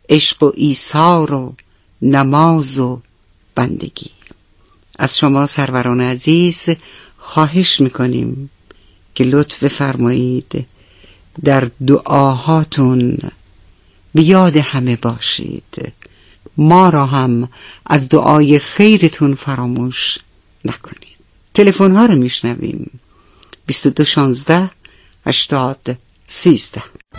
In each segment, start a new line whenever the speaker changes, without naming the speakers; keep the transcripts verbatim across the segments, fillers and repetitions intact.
عشق و ایثار و نماز و بندگی. از شما سروران عزیز خواهش میکنیم که لطف فرمایید در دعاهاتون به یاد همه باشید، ما را هم از دعای خیرتون فراموش نکنید. تلفن ها رو میشنویم. بیست و دو شانزده هشتاد سیزده.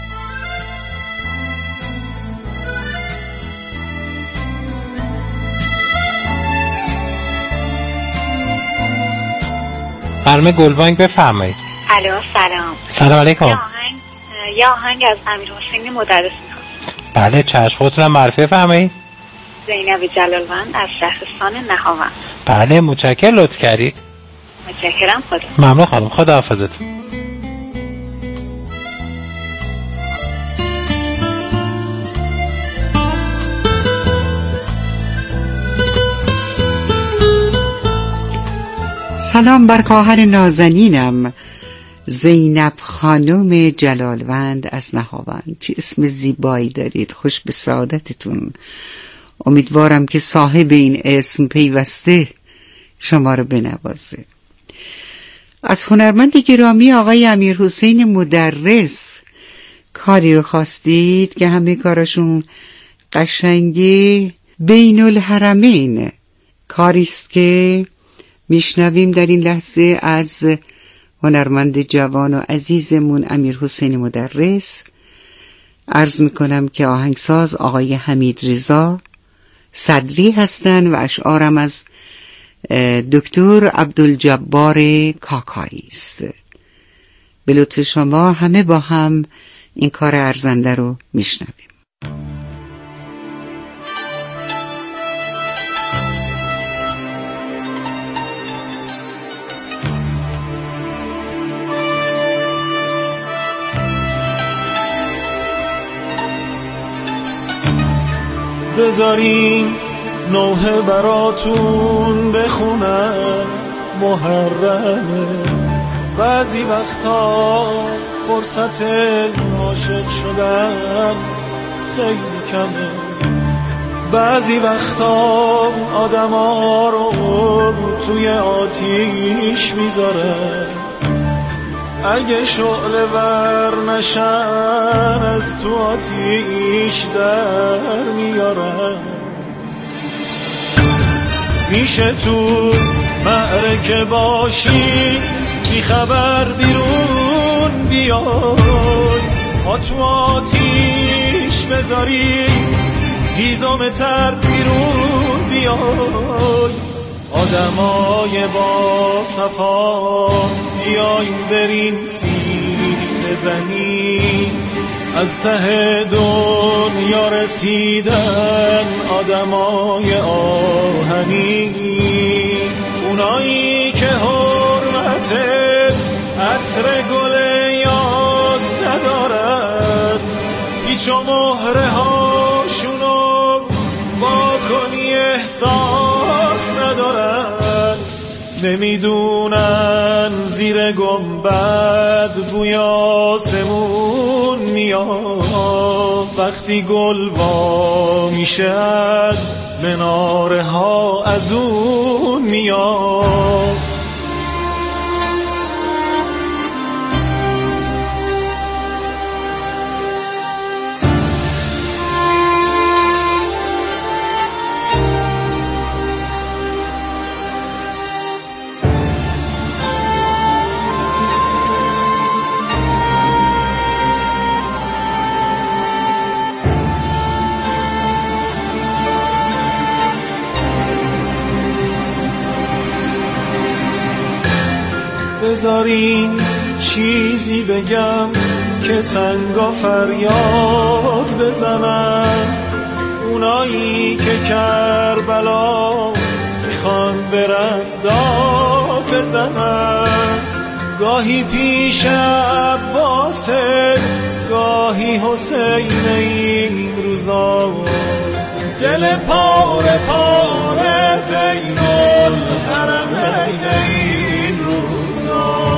خانم گلبانگ بفرمایید.
الو سلام.
سلام علیکم.
یه آهنگ یه آهنگ از امیرحسین مدرس می‌خواستم.
بله چشم، خودتونم معرفی فرمایید.
زینب جلالوند از شهرستان نهاوند.
بله متشکرم، لطف کردید.
متشکرم. خدا
ممنون خانم، خدا حافظتون.
سلام بر خواهر نازنینم زینب خانم جلالوند از نهاوند. چه اسم زیبایی دارید، خوش به سعادتتون. امیدوارم که صاحب این اسم پیوسته شما رو بنوازه. از هنرمند گرامی آقای امیرحسین مدرس کاری رو خواستید که همه کارشون قشنگی بین الحرمین. کاریست که میشنویم در این لحظه از هنرمند جوان و عزیزمون امیرحسین مدرس. عرض میکنم که آهنگساز آقای حمید رضا صدری هستن و اشعارم از دکتر عبدالجبار کاکایی است. به لطف شما همه با هم این کار ارزنده رو میشنویم.
بذارین نوحه براتون بخونم محرمه. بعضی وقتا فرصت عاشق شدن خیلی کمه. بعضی وقتا آدما رو توی آتیش میذارن، اگه شعله ور نشن از تو آتیش در میارن. میشه تو معرکه باشی بی خبر بیرون بیای، ها تو آتیش بذاری هیزم تر بیرون بیای. آدمای با صفا بیای بریم سیر بزنیم، از ته دنیا رسیدن آدمای آهنی. اونایی که حرمت عطر گل یاس ندارن، هیچ و مهره هاشونو با کنی احساس ندارن. نمیدونن زیر گنبد بوی آسمون میاد، وقتی گل وا میشه از مناره ها از اون میاد. بذارین چیزی بگم که سنگا فریاد بزنن، اونایی که کربلا میخوان برن داد بزنن. گاهی پیش عباسه گاهی حسین این روزا، دل پاره پاره بین الحرمین این روزا.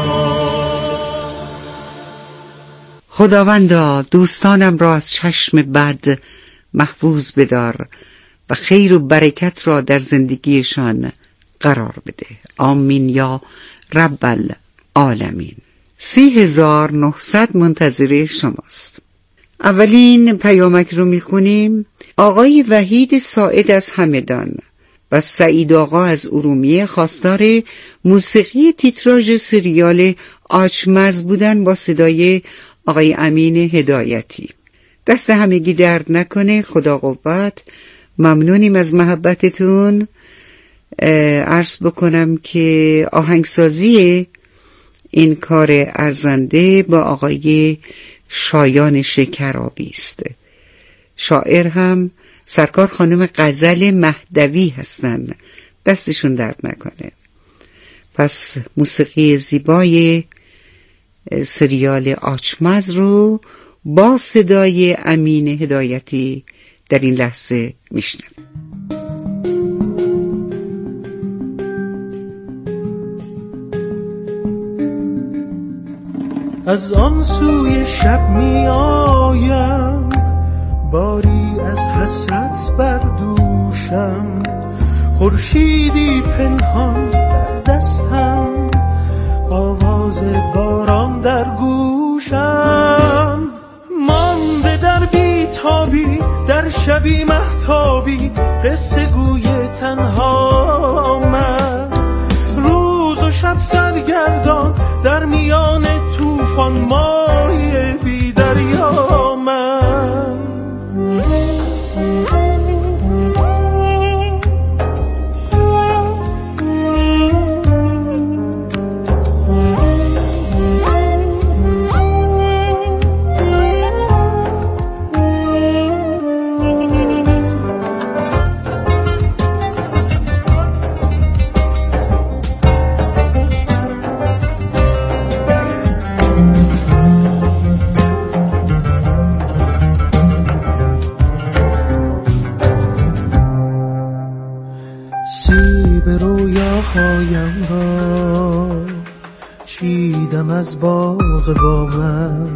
خداوندا دوستانم را از چشم بد محفوظ بدار و خیر و برکت را در زندگیشان قرار بده. آمین یا رب العالمین. سی هزار نهصد منتظر شماست. اولین پیامک رو میخونیم. آقای وحید ساعد از همدان و سعید آقا از ارومیه خواستار موسیقی تیتراژ سریال آچمز بودن با صدای آقای امین هدایتی. دست همگی درد نکنه. خدا قوت. ممنونیم از محبتتون. عرض بکنم که آهنگسازی این کار ارزنده با آقای شایان شکرابی است. شاعر هم سرکار خانم غزل مهدوی هستن. دستشون درد نکنه. پس موسیقی زیبای سریال آچمز رو با صدای امین هدایتی در این لحظه میشنم.
از آن سوی شب می آیم، باری از حسرت بر دوشم، خورشیدی پنهان در دستم، آواز باران در گوشم، مانده در بیتابی در شبی مهتابی، قصه گوی تنها من، روز و شب سرگردان در میان طوفان، ماهی بی دریا من. هایم را چیدم از باغ باور،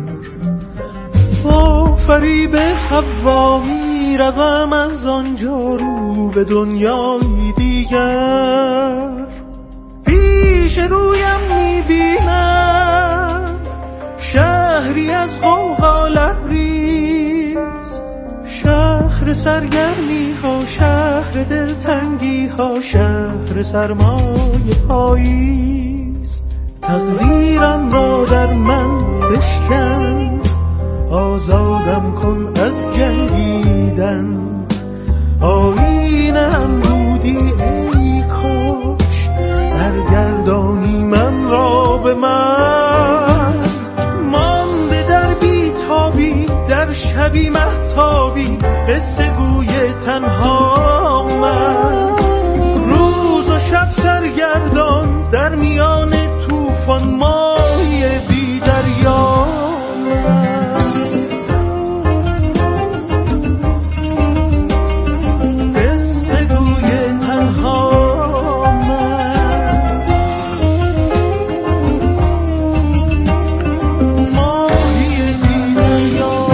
با فریب حوا می روم از آنجا رو به دنیای دیگر، پیش رویم می بینم شهری از غوغا لبریز، شهر سرگرمی ها، شهر دلتنگی ها، شهر سرمای پاییز، تقدیرم را در من بشکن، آزادم کن از جنگیدن، آیینم بودی ای کاش، درگردانی من را به من، مانده در بیتابی در شبی مهتابی، قصه گوی تنها من، روز و شب سرگردان در میان طوفان، ماهی بی دریا من، قصه گوی تنها من، ماهی بی دریا.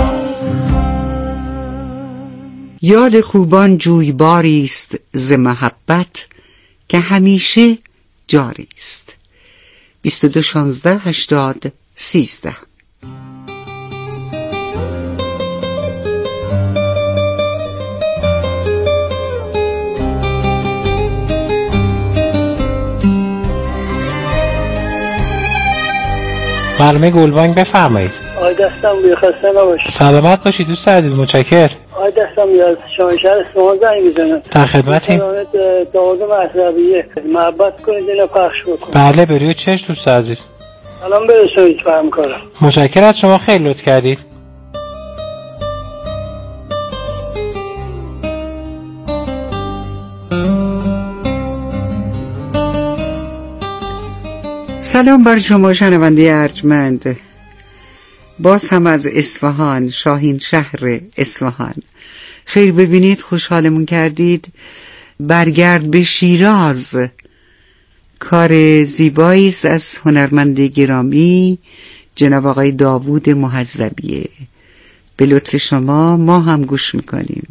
یاد خوبان جویباری است ز محبت، که همیشه جاری است. بیست و دو شانزده هشتاد سیزده.
معلومه گلبانگ بفرمایید.
آی دستم بی خسته نباشید.
سلامت باشید دوست عزیز، متشکر.
آی دستم از شاهنشهر اصفهان زنگ میزنم.
در خدمتیم.
داود مهدویه، محبت کنید اینو پخش بکنید.
بله بروی چش دوست عزیز.
سلام برسونید فهم کنم.
متشکر از شما، خیلی لطف کردید.
سلام بر شما شنونده ارجمند. باز هم از اصفهان، شاهین شهر اصفهان. خیر ببینید، خوشحالمون کردید. برگرد به شیراز کار زیبایی است از هنرمند گرامی جناب آقای داوود محذبیه. به لطف شما ما هم گوش میکنیم.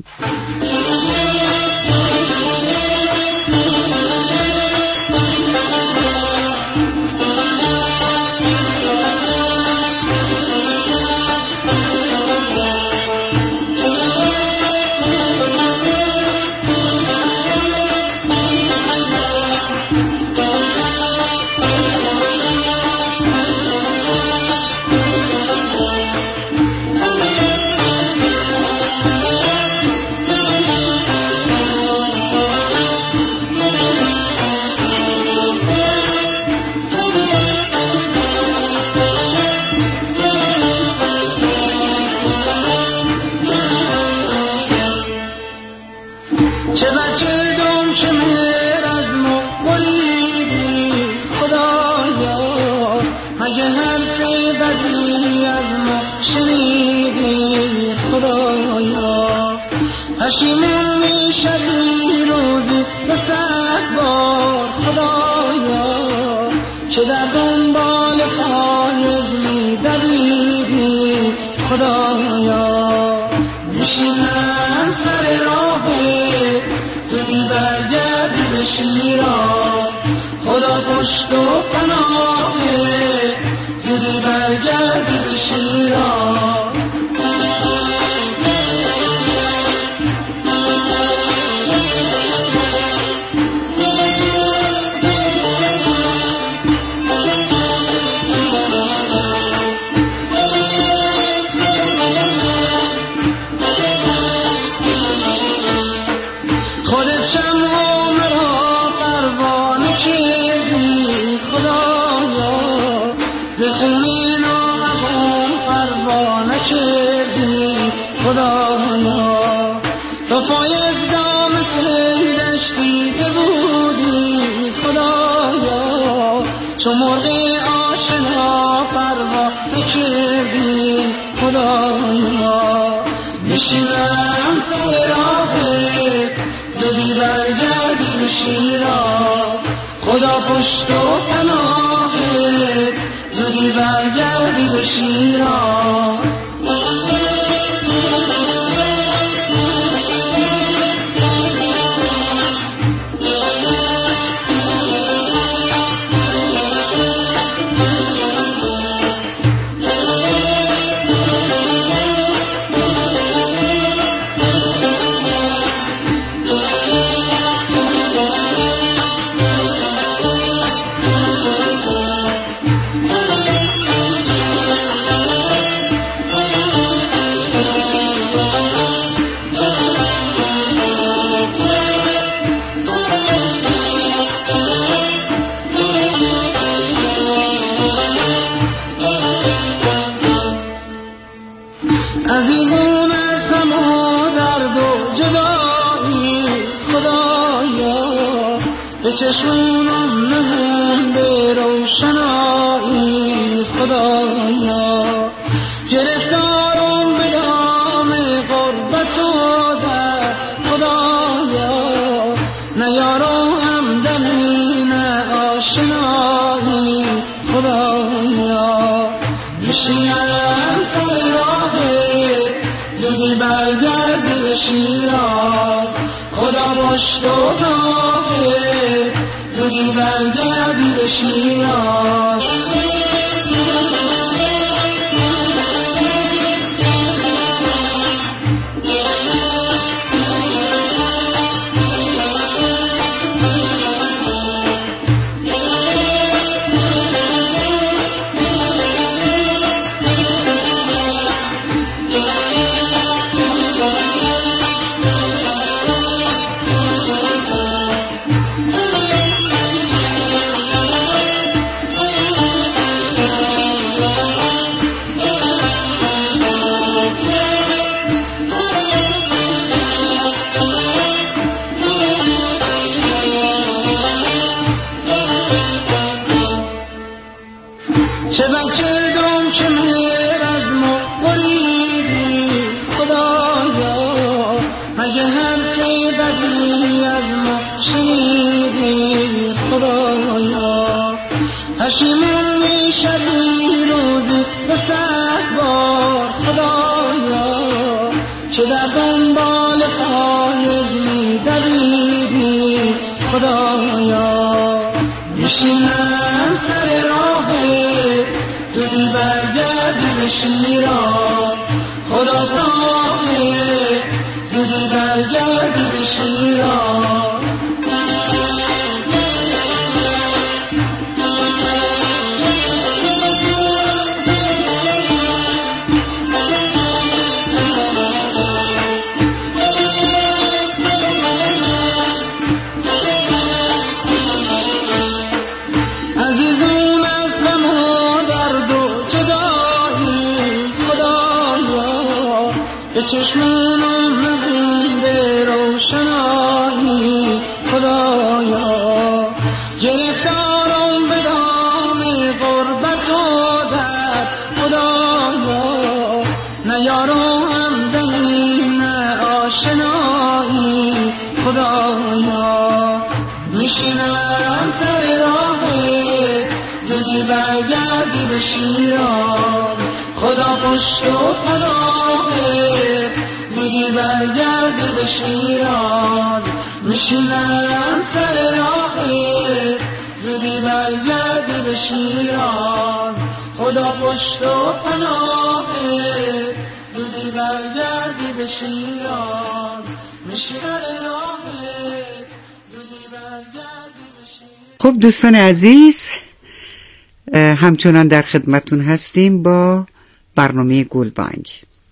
پشیمون میشوی روزی به صد بار خدایا که در دنبال پایز میدویدی خدایا. میشینم سر راهت زودی برگردی به شیراز، خدا پشت و پناهت زودی برگردی به شیراز. خدایا تو فایز دام سیدشتی که بودی خدایا، چو مرغ آشنا پروا نکردی خدایا. میشینم سر راهت زودی برگردی به شیراز، خدا پشت و پناهت زودی برگردی به شیراز. عزیزون از غم و درد و جدایی خدایا، به چشمونم نمونده روشنایی خدایا. گرفتارم به دام غربت و در خدایا، نه یارو همدمی نه آشنایی خدایا. میشینم سر راهت زودی برگردی به شیراز، خدا پشت و پناهت زودی برگردی به شیراز. چه بکردم که مهر از ما بریدی خدایا، مگه حرف بدی از ما شنیدی خدایا. پشیمون میشوی روزی به صد بار خدایا چه در دنبال فایز می دویدی خدایا. میشینم سر راه زودی برگردی به شیراز خدا خواهی، زودی برگردی به شیراز. چشمانم مهنده روشنایی خدایا. گرفتارم به دام غربت و درد خدایا. نه یارو همدلی نه آشنایی خدایا. میشینم سر راه زودی برگردی به شیراز خدا پشت و پناهه، زودی برگردی به شیراز. میشینم سر راهه زودی برگردی به شیراز خدا پشت و پناهه، زودی برگردی به شیراز. میشینم سر راهه زودی برگردی به شیراز.
خب دوستان عزیز، همچنان در خدمتون هستیم با برنامه گلبانگ.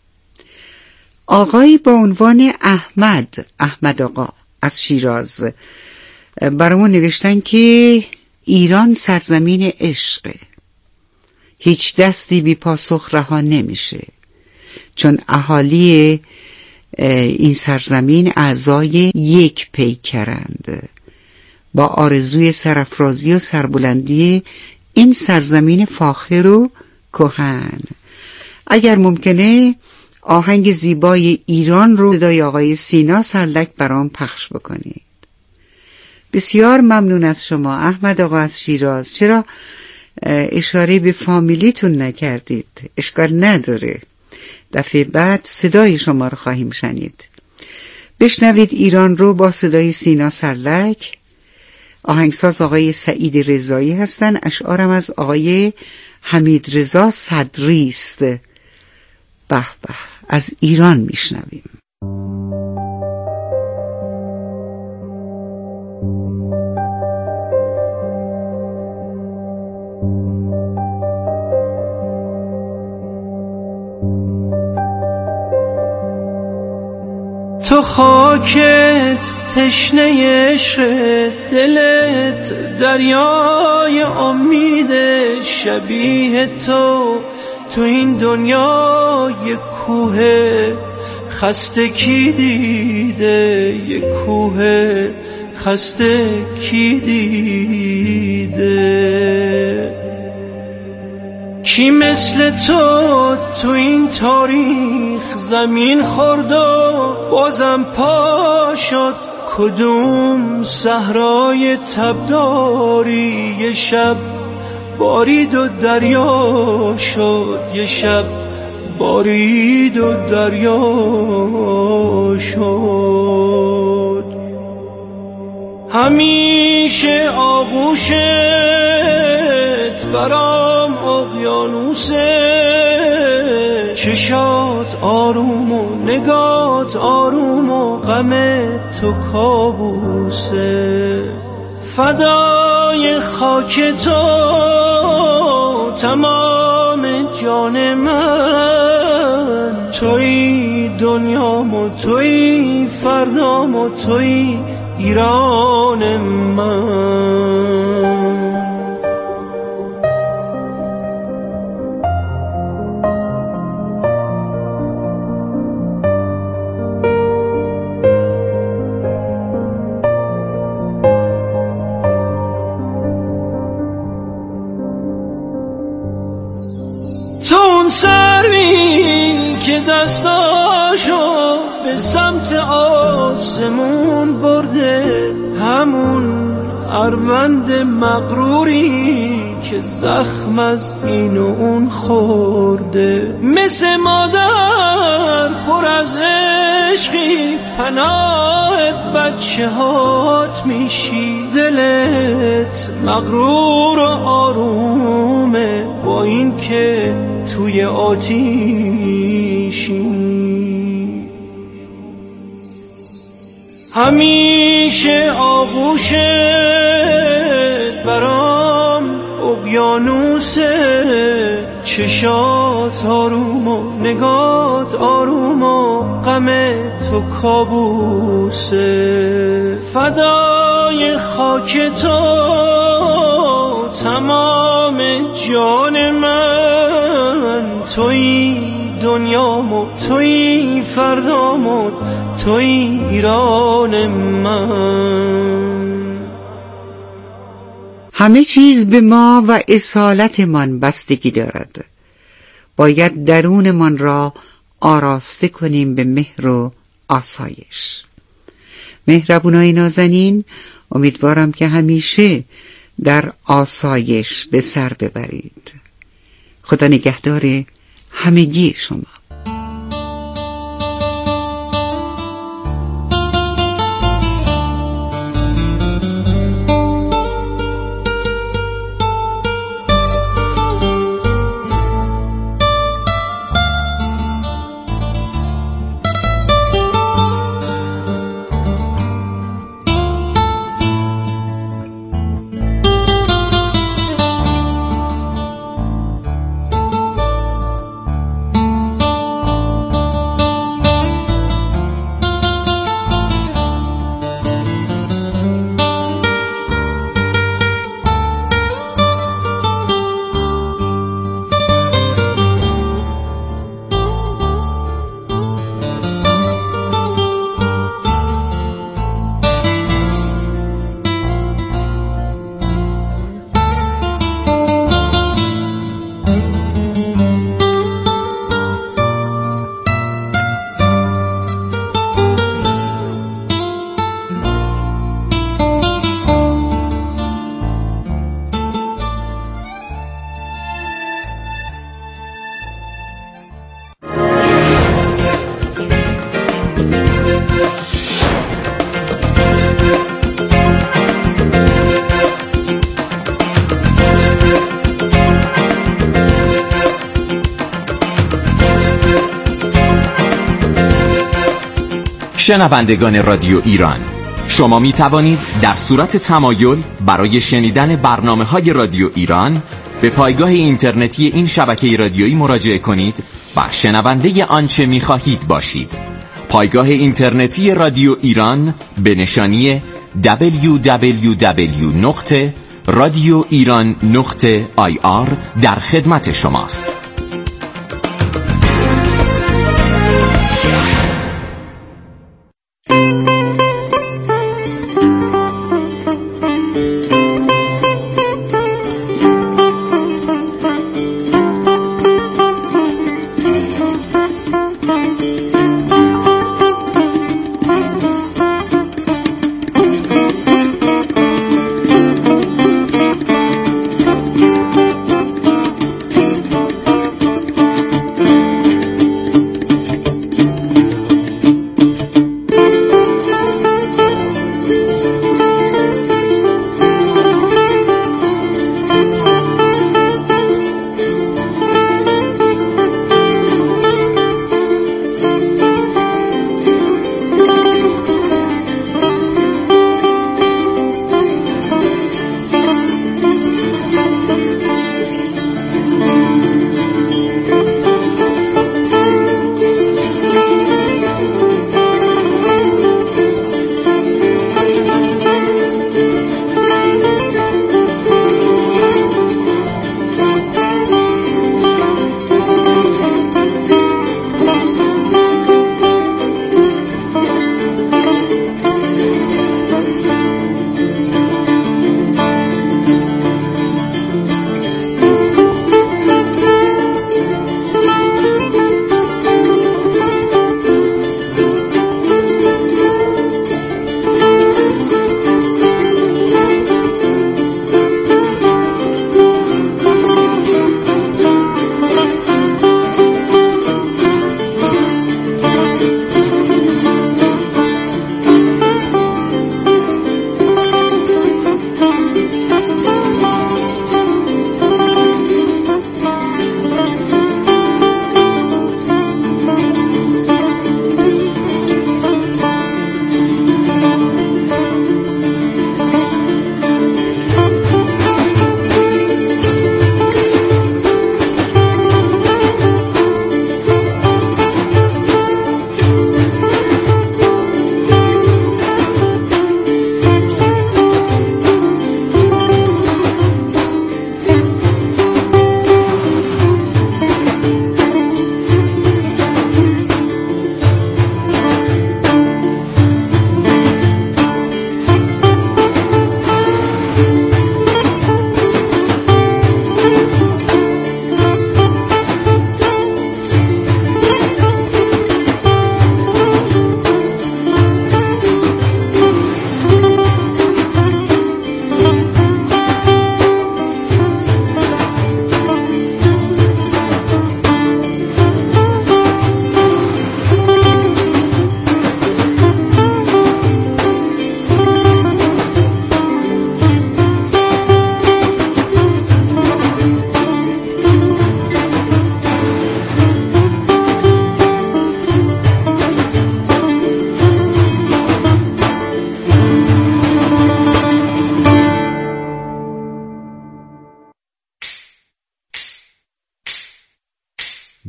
آقایی با عنوان احمد احمد آقا از شیراز برامون نوشتن که ایران سرزمین عشقه، هیچ دستی بی پاسخ رها نمیشه، چون اهالی این سرزمین اعضای یک پیکرند با آرزوی سرافرازی و سربلندی این سرزمین فاخر و کهن. اگر ممکنه آهنگ زیبای ایران رو صدای آقای سینا سرلک برام پخش بکنید. بسیار ممنون از شما احمد آقا از شیراز. چرا اشاره به فامیلیتون نکردید؟ اشکال نداره، دفعه بعد صدای شما رو خواهیم شنید. بشنوید ایران رو با صدای سینا سرلک. آهنگساز آقای سعید رضایی هستن، اشعارم از آقای حمید رضا صدری است. به به، از ایران میشنویم.
تو خاکت تشنه عشق، دلت دریای امید، شبیه تو تو این دنیا یک کوه خسته کی دیده، یک کوه خسته کی دیده. کی مثل تو تو این تاریخ زمین خورد و بازم پا شد، کدوم صحرای تبداری یه شب بارید و دریا شد، یه شب بارید و دریا شد. همیشه آغوشت برام اقیانوسه، چشات آروم و نگات آروم و غم تو کابوسه. فدای خاک تو تمام جان من، توی دنیام و توی فردام و توی ایران من. تو اون سروی که دستاشو به سمت آسمون برده، همون اروند مغروری که که زخم از این و اون خورده، مثل مادر پر از عشقی پناه بچه هات میشی، دلت مغرور و آرومه با این که توی آتیشی. همیشه آغوشت برام اقیانوسه، چشات آروم و نگات آروم و غم تو کابوسه. فدای خاک تو تمام جان من، توی دنیامو توی فردامو توی ایران من.
همه چیز به ما و اصالتمان بستگی دارد. باید درونمان را آراسته کنیم به مهر و آسایش. مهربونای نازنین، امیدوارم که همیشه در آسایش به سر ببرید. خدا نگهدار همگی شما.
شنوندگان رادیو ایران، شما می توانید در صورت تمایل برای شنیدن برنامه‌های رادیو ایران به پایگاه اینترنتی این شبکه رادیویی مراجعه کنید و شنونده آنچه می خواهید باشید. پایگاه اینترنتی رادیو ایران به نشانی دبلیو دبلیو دبلیو نقطه رادیو ایران نقطه آی آر در خدمت شماست.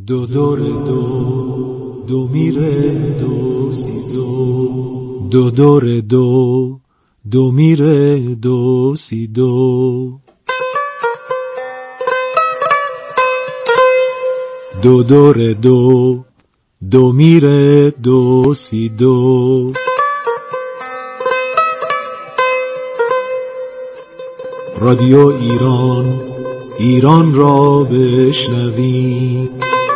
دو دور دو دو میره دو سی دو دو دور دو دو میره دو سی دو دو دور دو دو میره دو سی دو رادیو ایران ایران را بشنویم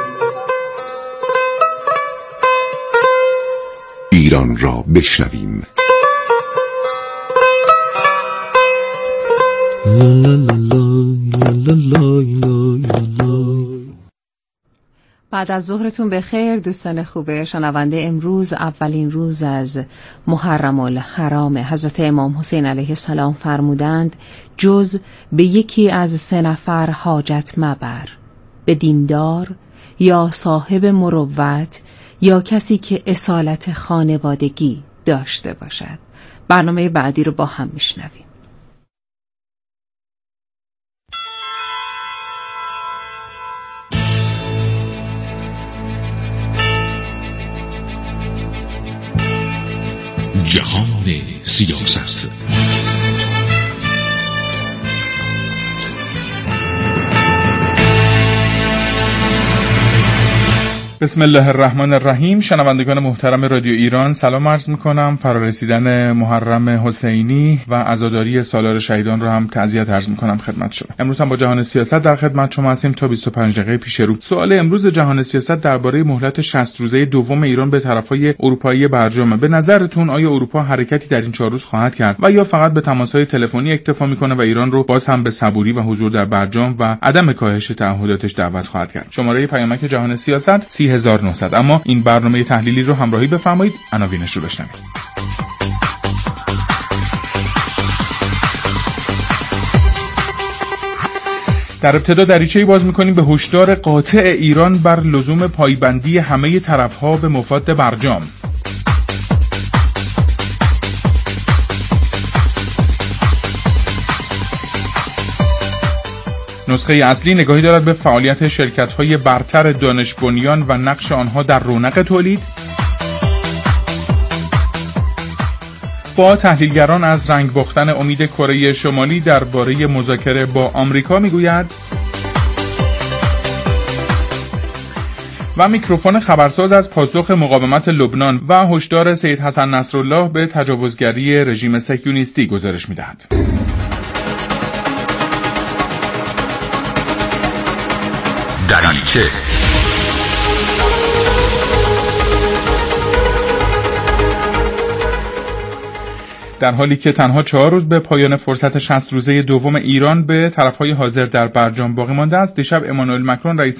ایران را بشنویم
بعد از ظهرتون بخیر دوستان خوبه شنونده. امروز اولین روز از محرم الحرام. حضرت امام حسین علیه السلام فرمودند جز به یکی از سه نفر حاجت مبر، به دیندار یا صاحب مروت یا کسی که اصالت خانوادگی داشته باشد. برنامه بعدی رو با هم میشنویم.
جهان سیاست.
بسم الله الرحمن الرحیم. شنوندگان محترم رادیو ایران سلام عرض میکنم. فرارسیدن محرم حسینی و عزاداری سالار شهیدان رو هم تعزیت عرض میکنم خدمت شما. امروز هم با جهان سیاست در خدمت شما هستیم تا بیست و پنج دقیقه پیش رو. سوال امروز جهان سیاست درباره مهلت شصت روزه دوم ایران به طرفای اروپایی برجامه. به نظرتون آیا اروپا حرکتی در این چهار روز خواهد کرد و یا فقط به تماس‌های تلفنی اکتفا میکنه و ایران رو باز هم به صبوری و حضور در برجام و عدم کاهش تعهداتش دعوت خواهد کرد؟ شماره پیامک جهان سیاست سی هزار و نهصد. اما این برنامه تحلیلی رو همراهی بفرمایید. عناوینش رو بشنوید. در ابتدا دریچه‌ای باز می‌کنیم به هشدار قاطع ایران بر لزوم پایبندی همه طرف‌ها به مفاد برجام. نسخه اصلی نگاهی دارد به فعالیت شرکت‌های برتر دانش بنیان و نقش آنها در رونق تولید. با تحلیلگران از رنگ باختن امید کره شمالی درباره مذاکره با آمریکا میگوید. و میکروفون خبرساز از پاسخ مقاومت لبنان و هشدار سید حسن نصرالله به تجاوزگری رژیم صهیونیستی گزارش می‌دهد.
دریچه
در حالی که تنها چهار روز به پایان فرصت شصت روزه دوم ایران به طرفهای حاضر در برجام باقی مانده است، دیشب امانوئل مکرون رئیس